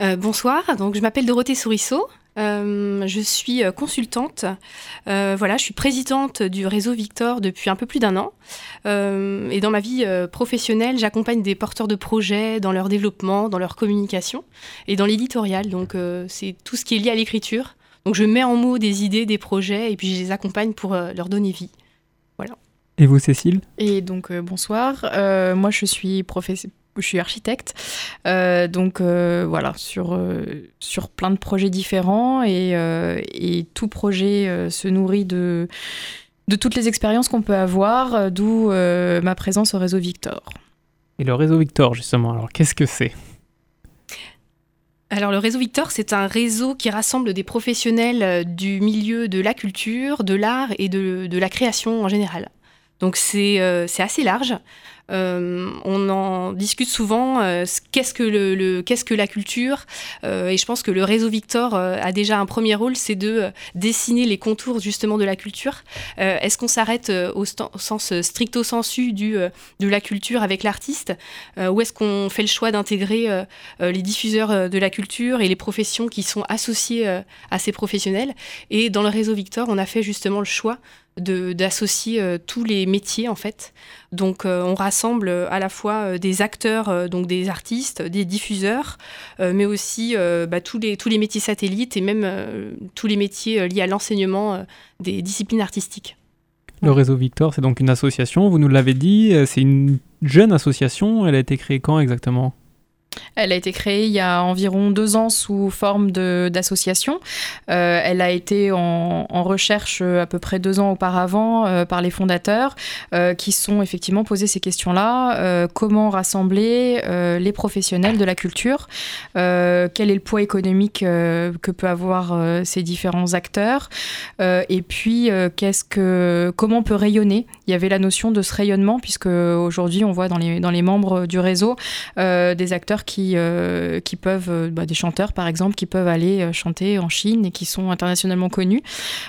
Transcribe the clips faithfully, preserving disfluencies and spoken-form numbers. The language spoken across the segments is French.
Euh, bonsoir, donc je m'appelle Dorothée Sourisseau. Euh, je suis consultante. Euh, voilà, je suis présidente du réseau Victor depuis un peu plus d'un an. Euh, et dans ma vie euh, professionnelle, j'accompagne des porteurs de projets dans leur développement, dans leur communication et dans l'éditorial. Donc euh, c'est tout ce qui est lié à l'écriture. Donc je mets en mots des idées, des projets et puis je les accompagne pour euh, leur donner vie. Voilà. Et vous, Cécile ? Et donc euh, bonsoir. Euh, moi, je suis professeure. Je suis architecte, euh, donc euh, voilà, sur, euh, sur plein de projets différents et, euh, et tout projet euh, se nourrit de, de toutes les expériences qu'on peut avoir, euh, d'où euh, ma présence au réseau Victor. Et le réseau Victor, justement, alors qu'est-ce que c'est ? Alors le réseau Victor, c'est un réseau qui rassemble des professionnels du milieu de la culture, de l'art et de, de la création en général. Donc c'est, euh, c'est assez large. Euh, on en discute souvent, euh, qu'est-ce que, le, le, qu'est-ce que la culture euh, et je pense que le réseau Victor euh, a déjà un premier rôle, c'est de euh, dessiner les contours justement de la culture. Euh, est-ce qu'on s'arrête euh, au, st- au sens stricto sensu du, euh, de la culture avec l'artiste euh, ou est-ce qu'on fait le choix d'intégrer euh, euh, les diffuseurs euh, de la culture et les professions qui sont associées euh, à ces professionnels? Et dans le réseau Victor, on a fait justement le choix De, d'associer euh, tous les métiers en fait. Donc euh, on rassemble euh, à la fois euh, des acteurs, euh, donc des artistes, des diffuseurs, euh, mais aussi euh, bah, tous, les, tous les métiers satellites et même euh, tous les métiers euh, liés à l'enseignement euh, des disciplines artistiques. Le réseau Victor, c'est donc une association, vous nous l'avez dit, c'est une jeune association, elle a été créée quand exactement ? Elle a été créée il y a environ deux ans sous forme de, d'association. Euh, elle a été en, en recherche à peu près deux ans auparavant euh, par les fondateurs euh, qui se sont effectivement posé ces questions-là. Euh, comment rassembler euh, les professionnels de la culture ? euh, Quel est le poids économique euh, que peuvent avoir euh, ces différents acteurs ? euh, Et puis, euh, qu'est-ce que, comment on peut rayonner ? Il y avait la notion de ce rayonnement puisque aujourd'hui, on voit dans les, dans les membres du réseau euh, des acteurs qui, euh, qui peuvent, euh, bah, des chanteurs par exemple, qui peuvent aller euh, chanter en Chine et qui sont internationalement connus.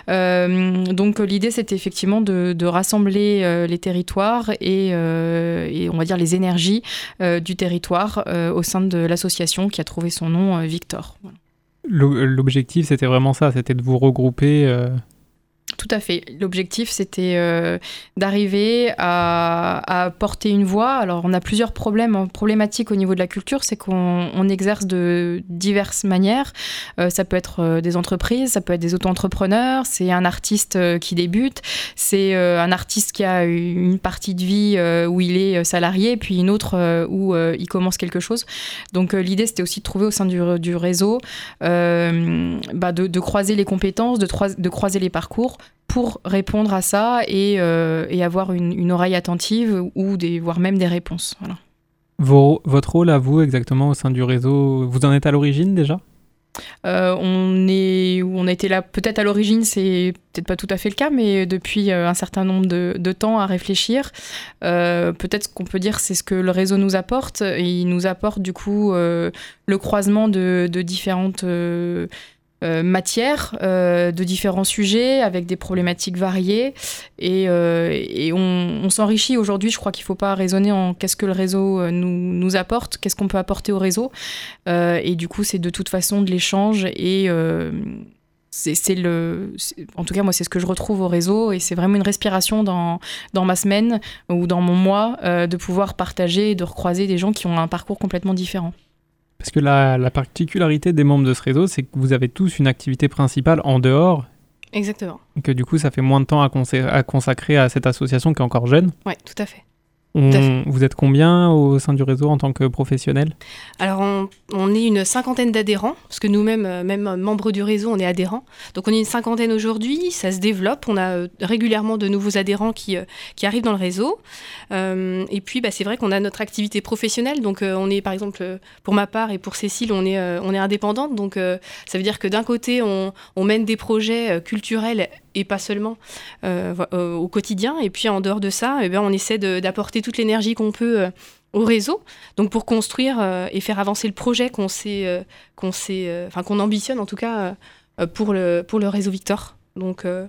Euh, donc l'idée c'était effectivement de, de rassembler euh, les territoires et, euh, et on va dire les énergies euh, du territoire euh, au sein de l'association qui a trouvé son nom euh, Victor. Voilà. L'objectif c'était vraiment ça, c'était de vous regrouper... Euh... Tout à fait. L'objectif, c'était euh, d'arriver à, à porter une voix. Alors, on a plusieurs problèmes, problématiques au niveau de la culture, c'est qu'on on exerce de diverses manières. Euh, ça peut être euh, des entreprises, ça peut être des auto-entrepreneurs, c'est un artiste euh, qui débute, c'est euh, un artiste qui a une partie de vie euh, où il est salarié, puis une autre euh, où euh, il commence quelque chose. Donc, euh, l'idée, c'était aussi de trouver au sein du, du réseau, euh, bah, de, de croiser les compétences, de, troi- de croiser les parcours, pour répondre à ça et, euh, et avoir une, une oreille attentive ou des, voire même des réponses. Voilà. Vos, votre rôle à vous exactement au sein du réseau, vous en êtes à l'origine déjà ? euh, on, est, on a été là peut-être à l'origine, c'est peut-être pas tout à fait le cas, mais depuis un certain nombre de, de temps à réfléchir. Euh, peut-être ce qu'on peut dire, c'est ce que le réseau nous apporte. Et il nous apporte du coup euh, le croisement de, de différentes... Euh, Euh, matière euh, de différents sujets avec des problématiques variées et, euh, et on, on s'enrichit aujourd'hui. Je crois qu'il ne faut pas raisonner en qu'est-ce que le réseau nous, nous apporte, qu'est-ce qu'on peut apporter au réseau euh, et du coup c'est de toute façon de l'échange et euh, c'est, c'est le, c'est, en tout cas moi c'est ce que je retrouve au réseau et c'est vraiment une respiration dans, dans ma semaine ou dans mon mois euh, de pouvoir partager et de recroiser des gens qui ont un parcours complètement différent. Parce que la, la particularité des membres de ce réseau, c'est que vous avez tous une activité principale en dehors. Exactement. Et que du coup, ça fait moins de temps à, consacrer à, consacrer à cette association qui est encore jeune. Oui, tout à fait. On, vous êtes combien au sein du réseau en tant que professionnel ? Alors, on, on est une cinquantaine d'adhérents, parce que nous-mêmes, même membres du réseau, on est adhérents. Donc, on est une cinquantaine aujourd'hui, ça se développe. On a régulièrement de nouveaux adhérents qui, qui arrivent dans le réseau. Euh, et puis, bah, c'est vrai qu'on a notre activité professionnelle. Donc, euh, on est, par exemple, pour ma part et pour Cécile, on est, euh, on est indépendante. Donc, euh, ça veut dire que d'un côté, on, on mène des projets culturels et pas seulement euh, euh, au quotidien. Et puis, en dehors de ça, eh bien, on essaie de, d'apporter toute l'énergie qu'on peut euh, au réseau, donc pour construire euh, et faire avancer le projet qu'on s'est, euh, qu'on s'est, euh, enfin qu'on ambitionne en tout cas euh, pour le pour le réseau Victor. Donc, euh,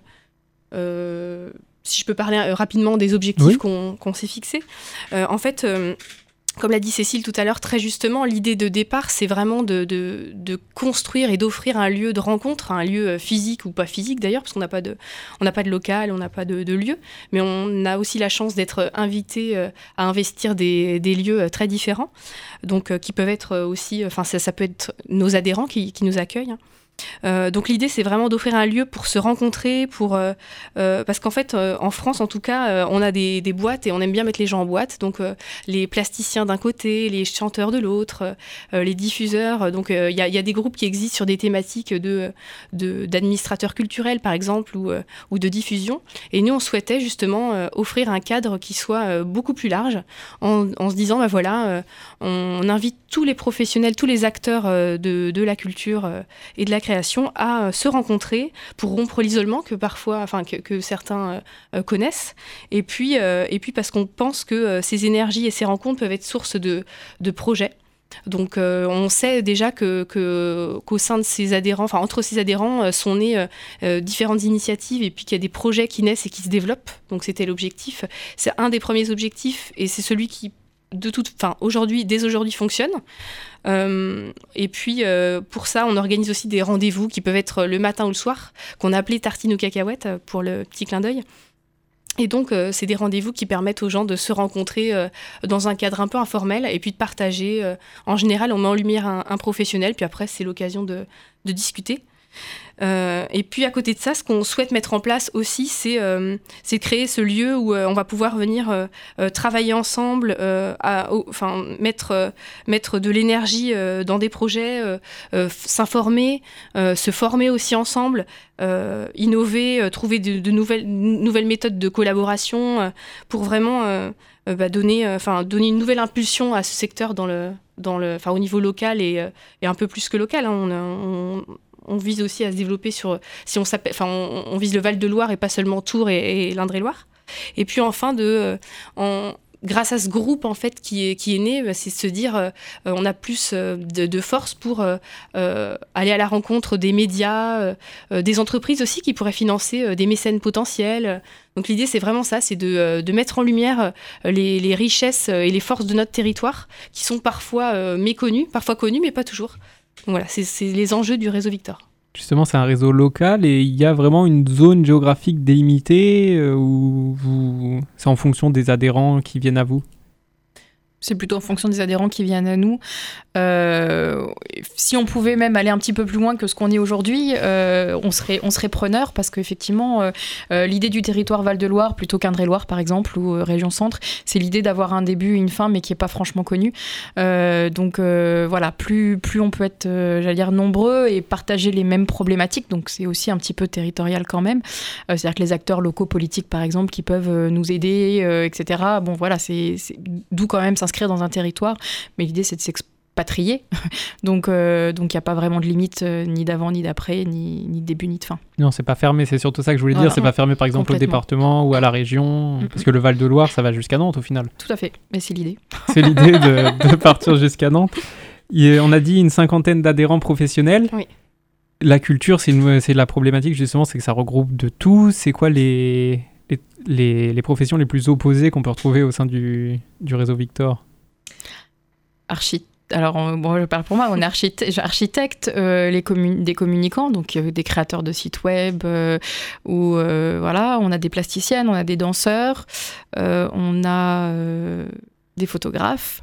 euh, si je peux parler euh, rapidement des objectifs oui. qu'on qu'on s'est fixés, euh, en fait. Euh, comme l'a dit Cécile tout à l'heure, très justement, l'idée de départ, c'est vraiment de, de, de construire et d'offrir un lieu de rencontre, un lieu physique ou pas physique d'ailleurs, parce qu'on n'a pas de, on n'a pas de local, on n'a pas de, de lieu, mais on a aussi la chance d'être invité à investir des, des lieux très différents, donc euh, qui peuvent être aussi, enfin ça, ça peut être nos adhérents qui, qui nous accueillent. Hein. Euh, donc l'idée c'est vraiment d'offrir un lieu pour se rencontrer, pour euh, euh, parce qu'en fait euh, en France en tout cas euh, on a des, des boîtes et on aime bien mettre les gens en boîte, donc euh, les plasticiens d'un côté, les chanteurs de l'autre, euh, les diffuseurs, donc il euh, y, y a des groupes qui existent sur des thématiques de, de, d'administrateurs culturels par exemple ou, euh, ou de diffusion, et nous on souhaitait justement euh, offrir un cadre qui soit euh, beaucoup plus large en, en se disant bah voilà euh, on, on invite tous les professionnels, tous les acteurs euh, de, de la culture euh, et de la création à euh, se rencontrer pour rompre l'isolement que parfois, enfin que, que certains euh, connaissent. Et puis, euh, et puis parce qu'on pense que euh, ces énergies et ces rencontres peuvent être source de, de projets. Donc euh, on sait déjà que, que, qu'au sein de ces adhérents, enfin entre ces adhérents, euh, sont nées euh, euh, différentes initiatives et puis qu'il y a des projets qui naissent et qui se développent. Donc c'était l'objectif. C'est un des premiers objectifs et c'est celui qui de toute, enfin aujourd'hui, dès aujourd'hui fonctionne. Euh, et puis euh, pour ça, on organise aussi des rendez-vous qui peuvent être le matin ou le soir, qu'on a appelé tartines aux cacahuètes pour le petit clin d'œil. Et donc, euh, c'est des rendez-vous qui permettent aux gens de se rencontrer euh, dans un cadre un peu informel et puis de partager. Euh, en général, on met en lumière un, un professionnel, puis après, c'est l'occasion de, de discuter. Euh, et puis à côté de ça, ce qu'on souhaite mettre en place aussi, c'est, euh, c'est créer ce lieu où euh, on va pouvoir venir euh, euh, travailler ensemble, euh, à, au, enfin, mettre, euh, mettre de l'énergie euh, dans des projets, euh, euh, s'informer, euh, se former aussi ensemble, euh, innover, euh, trouver de, de nouvelles, nouvelles méthodes de collaboration euh, pour vraiment euh, euh, bah, donner, euh, donner une nouvelle impulsion à ce secteur dans le, dans le, au niveau local et, euh, et un peu plus que local. Hein, on, on, On vise aussi à se développer sur, si on s'appelle, enfin, on, on vise le Val-de-Loire et pas seulement Tours et, et l'Indre-et-Loire. Et puis enfin, de, euh, en, grâce à ce groupe en fait qui est, qui est né, bah, c'est de se dire, euh, on a plus euh, de, de force pour euh, euh, aller à la rencontre des médias, euh, des entreprises aussi qui pourraient financer euh, des mécènes potentiels. Donc l'idée, c'est vraiment ça, c'est de, de mettre en lumière les, les richesses et les forces de notre territoire qui sont parfois euh, méconnues, parfois connues, mais pas toujours. Voilà, c'est, c'est les enjeux du réseau Victor. Justement, c'est un réseau local et il y a vraiment une zone géographique délimitée euh, où vous... c'est en fonction des adhérents qui viennent à vous? C'est plutôt en fonction des adhérents qui viennent à nous. Euh, si on pouvait même aller un petit peu plus loin que ce qu'on est aujourd'hui, euh, on serait, on serait preneur parce qu'effectivement, euh, euh, l'idée du territoire Val-de-Loire plutôt qu'Indre-et-Loire, par exemple, ou euh, région centre, c'est l'idée d'avoir un début, une fin, mais qui n'est pas franchement connue. Euh, donc euh, voilà, plus, plus on peut être, euh, j'allais dire, nombreux et partager les mêmes problématiques, donc c'est aussi un petit peu territorial quand même. Euh, c'est-à-dire que les acteurs locaux politiques, par exemple, qui peuvent euh, nous aider, euh, et cetera. Bon, voilà, c'est, c'est d'où quand même s'inscrire dans un territoire, mais l'idée c'est de s'expatrier, donc il euh, donc n'y a pas vraiment de limite euh, ni d'avant ni d'après, ni, ni de début ni de fin. Non, c'est pas fermé, c'est surtout ça que je voulais voilà. dire, c'est pas fermé par exemple au département ou à la région, mm-hmm. parce que le Val-de-Loire ça va jusqu'à Nantes au final. Tout à fait, mais c'est l'idée. C'est l'idée de, de partir jusqu'à Nantes. Et on a dit une cinquantaine d'adhérents professionnels. Oui. La culture, c'est, une, c'est la problématique justement, c'est que ça regroupe de tout. C'est quoi les... Les, les, les professions les plus opposées qu'on peut retrouver au sein du, du réseau Victor? Architecte. Alors, on, bon, je parle pour moi, on est architecte, architecte euh, les commun- des communicants, donc euh, des créateurs de sites web, euh, ou euh, voilà, on a des plasticiennes, on a des danseurs, euh, on a euh, des photographes,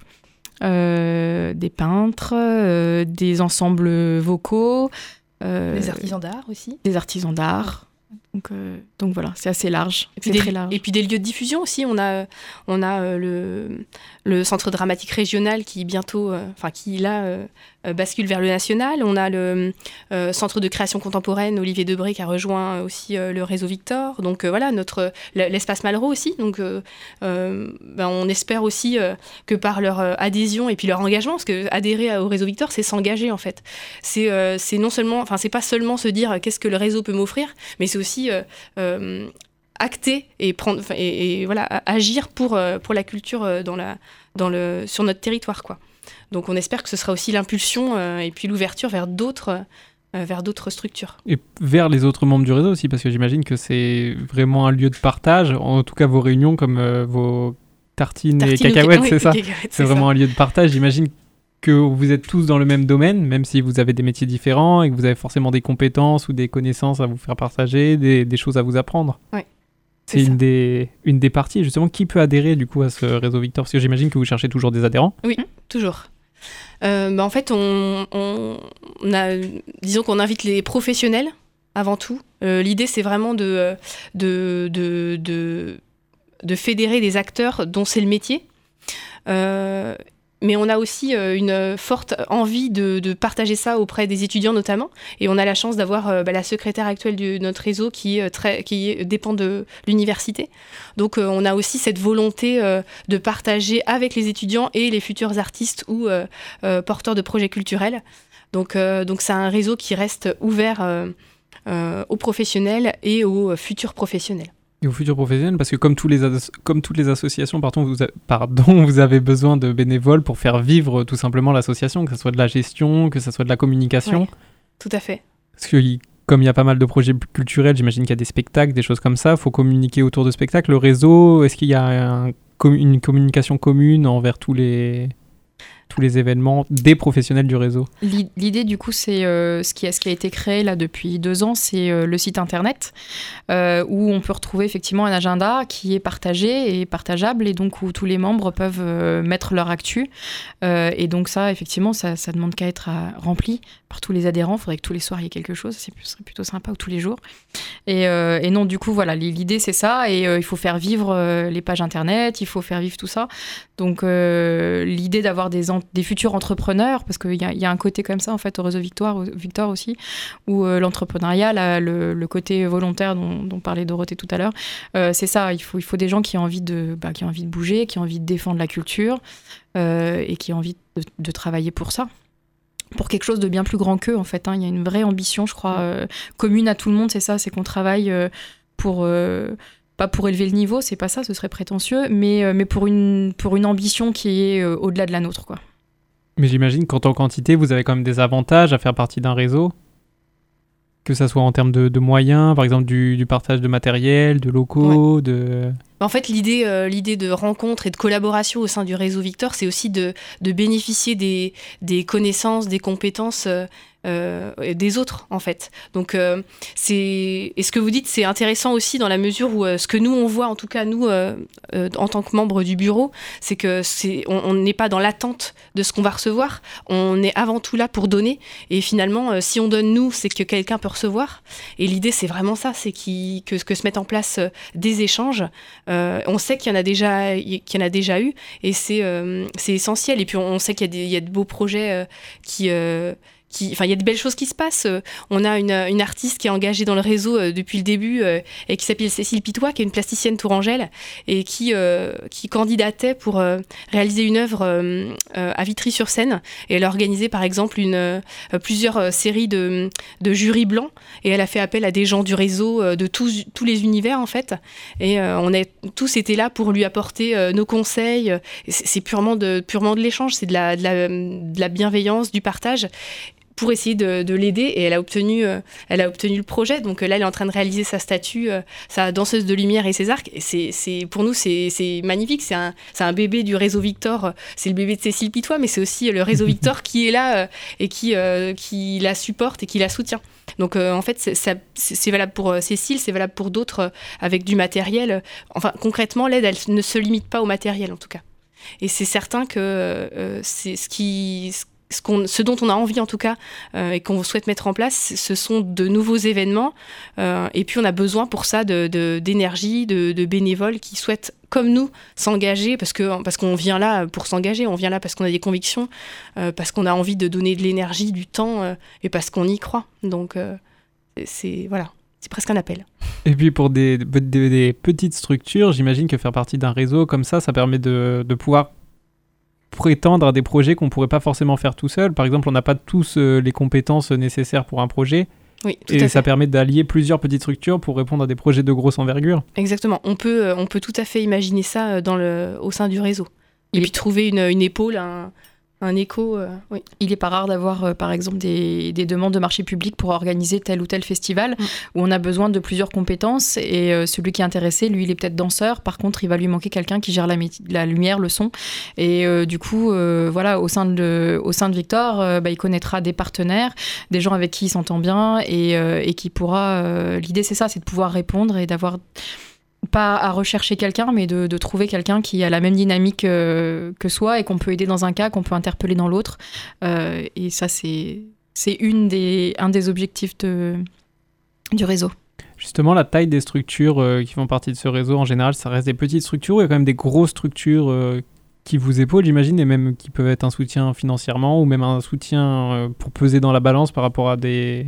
euh, des peintres, euh, des ensembles vocaux. Euh, des artisans d'art aussi. Des artisans d'art. Donc, euh, donc voilà, c'est assez large, et puis c'est des, très large. Et puis des lieux de diffusion aussi, on a, on a euh, le, le centre dramatique régional qui bientôt, enfin euh, qui là euh, bascule vers le national, on a le euh, centre de création contemporaine Olivier Debré qui a rejoint aussi euh, le réseau Victor, donc euh, voilà, notre, l'espace Malraux aussi, donc euh, euh, ben, on espère aussi euh, que par leur euh, adhésion et puis leur engagement, parce que adhérer au réseau Victor c'est s'engager en fait, c'est, euh, c'est non seulement, enfin c'est pas seulement se dire euh, qu'est-ce que le réseau peut m'offrir, mais c'est aussi Euh, euh, acter et prendre et, et voilà agir pour euh, pour la culture euh, dans la dans le sur notre territoire quoi. Donc on espère que ce sera aussi l'impulsion euh, et puis l'ouverture vers d'autres euh, vers d'autres structures et vers les autres membres du réseau aussi, parce que j'imagine que c'est vraiment un lieu de partage, en tout cas vos réunions comme euh, vos tartines, Tartines et cacahuètes, ou... c'est oui, ça. cacahuètes, C'est vraiment ça. Un lieu de partage. J'imagine que vous êtes tous dans le même domaine, même si vous avez des métiers différents et que vous avez forcément des compétences ou des connaissances à vous faire partager, des, des choses à vous apprendre. Oui. C'est, c'est une des, une des parties. Justement, qui peut adhérer du coup à ce réseau Victor ? Parce que j'imagine que vous cherchez toujours des adhérents. Oui, toujours. Euh, bah en fait, on, on, on a, disons qu'on invite les professionnels avant tout. Euh, l'idée, c'est vraiment de, de, de, de, de fédérer des acteurs dont c'est le métier. Euh, mais on a aussi euh, une forte envie de, de partager ça auprès des étudiants notamment. Et on a la chance d'avoir euh, bah, la secrétaire actuelle de notre réseau qui, euh, très, qui dépend de l'université. Donc euh, on a aussi cette volonté euh, de partager avec les étudiants et les futurs artistes ou euh, euh, porteurs de projets culturels. Donc, euh, donc c'est un réseau qui reste ouvert euh, euh, aux professionnels et aux futurs professionnels. Et aux futurs professionnels, parce que comme, tous les as- comme toutes les associations, pardon vous, a- pardon, vous avez besoin de bénévoles pour faire vivre tout simplement l'association, que ce soit de la gestion, que ce soit de la communication. Ouais, tout à fait. Parce que y- comme il y a pas mal de projets culturels, j'imagine qu'il y a des spectacles, des choses comme ça, il faut communiquer autour de spectacles. Le réseau, est-ce qu'il y a un, com- une communication commune envers tous les... tous les événements des professionnels du réseau? L'idée, du coup, c'est euh, ce, qui a, ce qui a été créé là depuis deux ans, c'est euh, le site internet euh, où on peut retrouver effectivement un agenda qui est partagé et partageable et donc où tous les membres peuvent euh, mettre leur actu. Euh, et donc ça, effectivement, ça, ça demande qu'à être à, rempli par tous les adhérents. Il faudrait que tous les soirs, il y ait quelque chose. C'est, ce serait plutôt sympa, ou tous les jours. Et, euh, et non, du coup, voilà, l'idée, c'est ça. Et euh, il faut faire vivre euh, les pages internet, il faut faire vivre tout ça. Donc, euh, l'idée d'avoir des, en- des futurs entrepreneurs, parce qu'il y a, y a un côté comme ça, en fait, au réseau Victor, Victor aussi, où euh, l'entrepreneuriat, là, le, le côté volontaire dont, dont parlait Dorothée tout à l'heure, euh, c'est ça. Il faut, il faut des gens qui ont envie de, bah, qui ont envie de bouger, qui ont envie de défendre la culture euh, et qui ont envie de, de travailler pour ça. Pour quelque chose de bien plus grand qu'eux, en fait. Hein. Il y a une vraie ambition, je crois, euh, commune à tout le monde, c'est ça, c'est qu'on travaille euh, pour... Euh, pas pour élever le niveau, c'est pas ça, ce serait prétentieux, mais, euh, mais pour, une, pour une ambition qui est euh, au-delà de la nôtre, quoi. Mais j'imagine qu'en tant qu'entité, vous avez quand même des avantages à faire partie d'un réseau, que ça soit en termes de, de moyens, par exemple du, du partage de matériel, de locaux, ouais. de... En fait, l'idée, euh, l'idée de rencontre et de collaboration au sein du réseau Victor, c'est aussi de, de bénéficier des, des connaissances, des compétences euh, euh, des autres, en fait. Donc, euh, c'est... Et ce que vous dites, c'est intéressant aussi dans la mesure où euh, ce que nous, on voit, en tout cas, nous, euh, euh, en tant que membres du bureau, c'est que c'est... on n'est pas dans l'attente de ce qu'on va recevoir. On est avant tout là pour donner. Et finalement, euh, si on donne nous, c'est que quelqu'un peut recevoir. Et l'idée, c'est vraiment ça, c'est qu'il... que, que se mettent en place euh, des échanges. Euh, on sait qu'il y en a déjà, qu'il y en a déjà eu et c'est, euh, c'est essentiel. Et puis on, on sait qu'il y a, des, il y a de beaux projets euh, qui... Euh, Qui, enfin, il y a de belles choses qui se passent. On a une, une artiste qui est engagée dans le réseau euh, depuis le début euh, et qui s'appelle Cécile Pitois, qui est une plasticienne tourangelle et qui, euh, qui candidatait pour euh, réaliser une œuvre euh, euh, à Vitry-sur-Seine. Et elle a organisé, par exemple, une, euh, plusieurs euh, séries de, de jurys blancs et elle a fait appel à des gens du réseau euh, de tous, tous les univers, en fait. Et euh, on a tous été là pour lui apporter euh, nos conseils. C'est, c'est purement de, purement de l'échange, c'est de la, de, la, de la bienveillance, du partage, pour essayer de, de l'aider et elle a obtenu, euh, elle a obtenu le projet. Donc euh, là, elle est en train de réaliser sa statue, euh, sa danseuse de lumière et ses arcs. Et c'est, c'est, pour nous, c'est, c'est magnifique. C'est un, c'est un bébé du réseau Victor. C'est le bébé de Cécile Pitois, mais c'est aussi le réseau Victor qui est là euh, et qui, euh, qui la supporte et qui la soutient. Donc euh, en fait, c'est, ça, c'est valable pour euh, Cécile, c'est valable pour d'autres euh, avec du matériel. Enfin, concrètement, l'aide, elle ne se limite pas au matériel, en tout cas. Et c'est certain que euh, c'est ce qui... Ce, qu'on, ce dont on a envie en tout cas euh, et qu'on souhaite mettre en place, ce sont de nouveaux événements euh, et puis on a besoin pour ça de, de, d'énergie, de, de bénévoles qui souhaitent comme nous s'engager parce, que, parce qu'on vient là pour s'engager, on vient là parce qu'on a des convictions, euh, parce qu'on a envie de donner de l'énergie, du temps euh, et parce qu'on y croit. Donc euh, c'est, voilà, c'est presque un appel. Et puis pour des, des, des petites structures, j'imagine que faire partie d'un réseau comme ça, ça permet de, de pouvoir prétendre à des projets qu'on ne pourrait pas forcément faire tout seul. Par exemple, on n'a pas tous euh, les compétences nécessaires pour un projet. Oui, tout et à ça fait. permet d'allier plusieurs petites structures pour répondre à des projets de grosse envergure. Exactement. On peut, euh, on peut tout à fait imaginer ça dans le, au sein du réseau. Et, et puis trouver une, une épaule, un, un écho. Euh, oui. Il n'est pas rare d'avoir, euh, par exemple, des, des demandes de marché public pour organiser tel ou tel festival mmh. où on a besoin de plusieurs compétences et euh, celui qui est intéressé, lui, il est peut-être danseur. Par contre, il va lui manquer quelqu'un qui gère la, la lumière, le son. Et euh, du coup, euh, voilà, au sein de, au sein de Victor, euh, bah, il connaîtra des partenaires, des gens avec qui il s'entend bien et, euh, et qui pourra... Euh, l'idée, c'est ça, c'est de pouvoir répondre et d'avoir... pas à rechercher quelqu'un, mais de, de trouver quelqu'un qui a la même dynamique euh, que soi et qu'on peut aider dans un cas, qu'on peut interpeller dans l'autre. Euh, et ça, c'est, c'est une des, un des objectifs de, du réseau. Justement, la taille des structures euh, qui font partie de ce réseau, en général, ça reste des petites structures ou il y a quand même des grosses structures euh, qui vous épaulent, j'imagine, et même qui peuvent être un soutien financièrement ou même un soutien euh, pour peser dans la balance par rapport à des,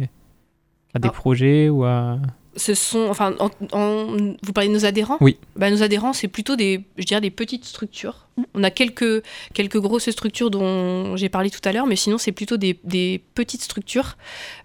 à des ah. projets ou à... Ce sont, enfin, en, en, vous parlez de nos adhérents ? Oui. Bah, nos adhérents, c'est plutôt des, je dirais, des petites structures. On a quelques, quelques grosses structures dont j'ai parlé tout à l'heure, mais sinon, c'est plutôt des, des petites structures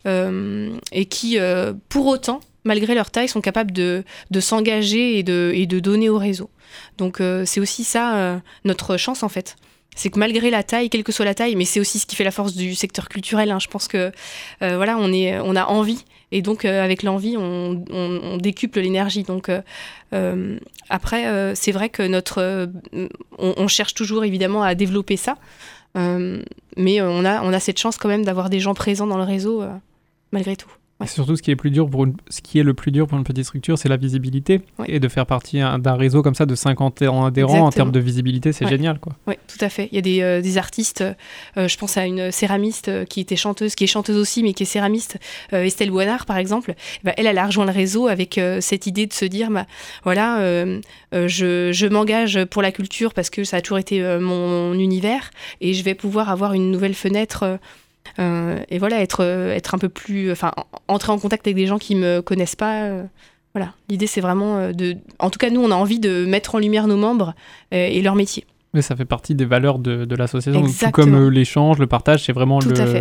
euh, et qui, euh, pour autant, malgré leur taille, sont capables de, de s'engager et de, et de donner au réseau. Donc, euh, c'est aussi ça, euh, notre chance, en fait. C'est que malgré la taille, quelle que soit la taille, mais c'est aussi ce qui fait la force du secteur culturel. Hein, je pense que, euh, voilà, on, est, on a envie. Et donc, euh, avec l'envie, on, on, on décuple l'énergie. Donc, euh, euh, après, euh, c'est vrai que notre, euh, on, on cherche toujours, évidemment, à développer ça. Euh, mais on a, on a cette chance quand même d'avoir des gens présents dans le réseau, euh, malgré tout. Ouais. Surtout, ce qui est plus dur pour une, ce qui est le plus dur pour une petite structure, c'est la visibilité. Ouais. Et de faire partie d'un réseau comme ça de cinquante adhérents, Exactement. En termes de visibilité, c'est ouais. génial, quoi. Oui, tout à fait. Il y a des, euh, des artistes, euh, je pense à une céramiste euh, qui était chanteuse, qui est chanteuse aussi, mais qui est céramiste, euh, Estelle Boinard, par exemple. Bah, elle, elle a rejoint le réseau avec euh, cette idée de se dire, bah, voilà, euh, euh, je, je m'engage pour la culture parce que ça a toujours été euh, mon, mon univers et je vais pouvoir avoir une nouvelle fenêtre euh, Euh, et voilà, être, être un peu plus... Enfin, entrer en contact avec des gens qui ne me connaissent pas. Euh, voilà, l'idée, c'est vraiment de... En tout cas, nous, on a envie de mettre en lumière nos membres euh, et leur métier. Mais ça fait partie des valeurs de, de l'association. Tout comme euh, l'échange, le partage, c'est vraiment tout le... à fait.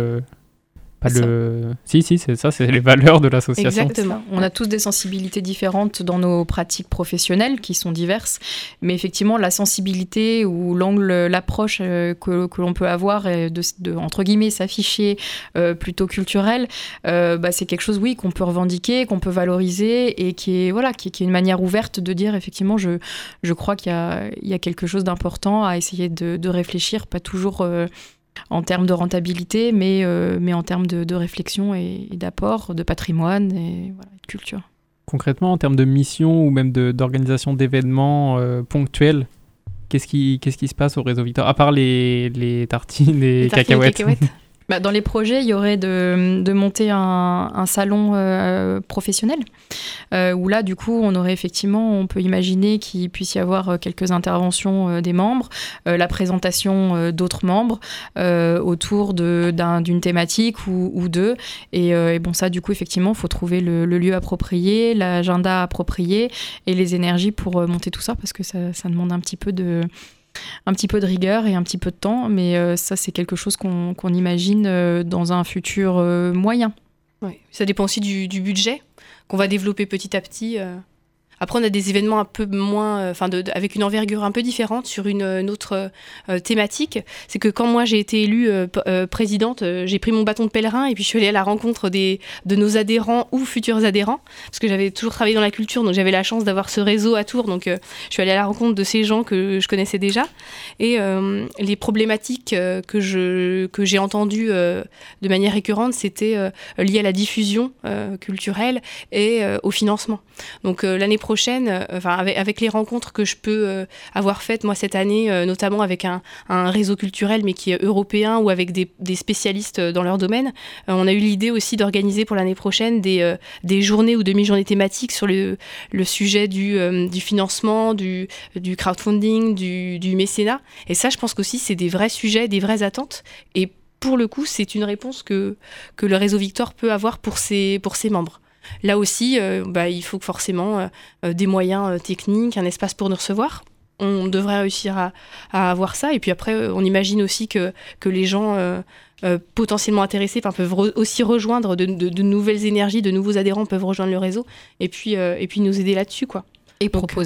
Pas le... Si, si, c'est ça, c'est les valeurs de l'association. Exactement. On a tous des sensibilités différentes dans nos pratiques professionnelles qui sont diverses, mais effectivement, la sensibilité ou l'angle, l'approche euh, que, que l'on peut avoir et de, de, entre guillemets, s'afficher euh, plutôt culturel, euh, bah, c'est quelque chose, oui, qu'on peut revendiquer, qu'on peut valoriser et qui est, voilà, qui, qui est une manière ouverte de dire, effectivement, je, je crois qu'il y a, il y a quelque chose d'important à essayer de, de réfléchir, pas toujours... Euh, en termes de rentabilité, mais, euh, mais en termes de, de réflexion et, et d'apport, de patrimoine et voilà, de culture. Concrètement, en termes de mission ou même de, d'organisation d'événements euh, ponctuels, qu'est-ce qui, qu'est-ce qui se passe au réseau Victor ? À part les, les tartines et les cacahuètes. cacahuètes. Bah, dans les projets, il y aurait de, de monter un, un salon euh, professionnel, euh, où là, du coup, on aurait effectivement, on peut imaginer qu'il puisse y avoir quelques interventions euh, des membres, euh, la présentation euh, d'autres membres euh, autour de, d'un, d'une thématique ou, ou deux. Et, euh, et bon, ça, du coup, effectivement, il faut trouver le, le lieu approprié, l'agenda approprié et les énergies pour euh, monter tout ça, parce que ça, ça demande un petit peu de... un petit peu de rigueur et un petit peu de temps, mais euh, ça, c'est quelque chose qu'on, qu'on imagine euh, dans un futur euh, moyen. Ouais. Ça dépend aussi du, du budget qu'on va développer petit à petit. Euh. Après, on a des événements un peu moins, enfin, euh, avec une envergure un peu différente sur une, une autre euh, thématique. C'est que quand moi j'ai été élue euh, p- euh, présidente, euh, j'ai pris mon bâton de pèlerin et puis je suis allée à la rencontre des, de nos adhérents ou futurs adhérents, parce que j'avais toujours travaillé dans la culture, donc j'avais la chance d'avoir ce réseau à Tours. Donc euh, je suis allée à la rencontre de ces gens que je connaissais déjà. Et euh, les problématiques euh, que, je, que j'ai entendues euh, de manière récurrente, c'était euh, lié à la diffusion euh, culturelle et euh, au financement. Donc euh, l'année prochaine, euh, enfin, avec, avec les rencontres que je peux euh, avoir faites moi cette année, euh, notamment avec un, un réseau culturel mais qui est européen ou avec des, des spécialistes dans leur domaine, euh, on a eu l'idée aussi d'organiser pour l'année prochaine des, euh, des journées ou demi-journées thématiques sur le, le sujet du, euh, du financement, du, du crowdfunding, du, du mécénat. Et ça, je pense qu'aussi, c'est des vrais sujets, des vraies attentes. Et pour le coup, c'est une réponse que, que le réseau Victor peut avoir pour ses, pour ses membres. Là aussi, euh, bah, il faut forcément euh, des moyens euh, techniques, un espace pour nous recevoir. On devrait réussir à, à avoir ça. Et puis après, euh, on imagine aussi que, que les gens euh, euh, potentiellement intéressés peuvent re- aussi rejoindre de, de, de nouvelles énergies, de nouveaux adhérents peuvent rejoindre le réseau et puis, euh, et puis nous aider là-dessus, quoi. Et Donc, proposer.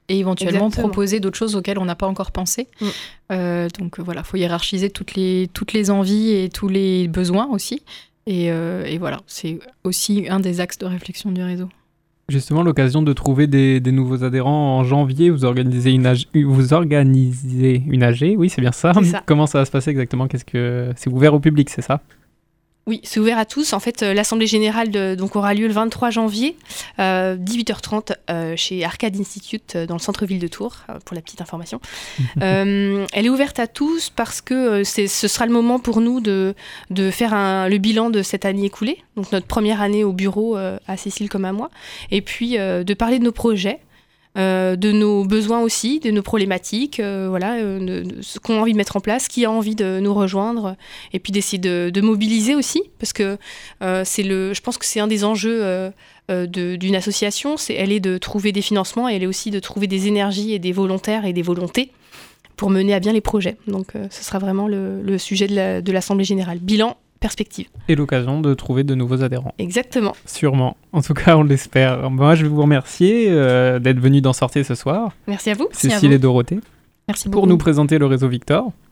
et éventuellement Exactement. proposer d'autres choses auxquelles on n'a pas encore pensé. Mm. Euh, donc voilà, il faut hiérarchiser toutes les, toutes les envies et tous les besoins aussi. Et, euh, et voilà, c'est aussi un des axes de réflexion du réseau. Justement, l'occasion de trouver des, des nouveaux adhérents en janvier, vous organisez une A G, vous organisez une A G, oui, c'est bien ça. C'est ça. Comment ça va se passer exactement? Qu'est-ce que c'est ouvert au public, c'est ça? Oui, c'est ouvert à tous. En fait, euh, l'Assemblée générale de, donc, aura lieu le vingt-trois janvier, euh, dix-huit heures trente, euh, chez Arcade Institute, euh, dans le centre-ville de Tours, euh, pour la petite information. euh, elle est ouverte à tous parce que euh, c'est, ce sera le moment pour nous de, de faire un, le bilan de cette année écoulée, donc notre première année au bureau, euh, à Cécile comme à moi, et puis euh, de parler de nos projets, Euh, de nos besoins aussi, de nos problématiques, euh, voilà, euh, de, de ce qu'on a envie de mettre en place, qui a envie de nous rejoindre, et puis d'essayer de, de mobiliser aussi, parce que euh, c'est le, je pense que c'est un des enjeux euh, euh, de, d'une association, c'est, elle est de trouver des financements, et elle est aussi de trouver des énergies et des volontaires et des volontés pour mener à bien les projets. Donc euh, ce sera vraiment le, le sujet de, la, de l'Assemblée générale. Bilan, perspective. Et l'occasion de trouver de nouveaux adhérents. Exactement. Sûrement. En tout cas, on l'espère. Moi, je vais vous remercier euh, d'être venus d'en sortir ce soir. Merci à vous. Merci à Cécile vous. et Dorothée. Merci Pour beaucoup. nous présenter le réseau Victor.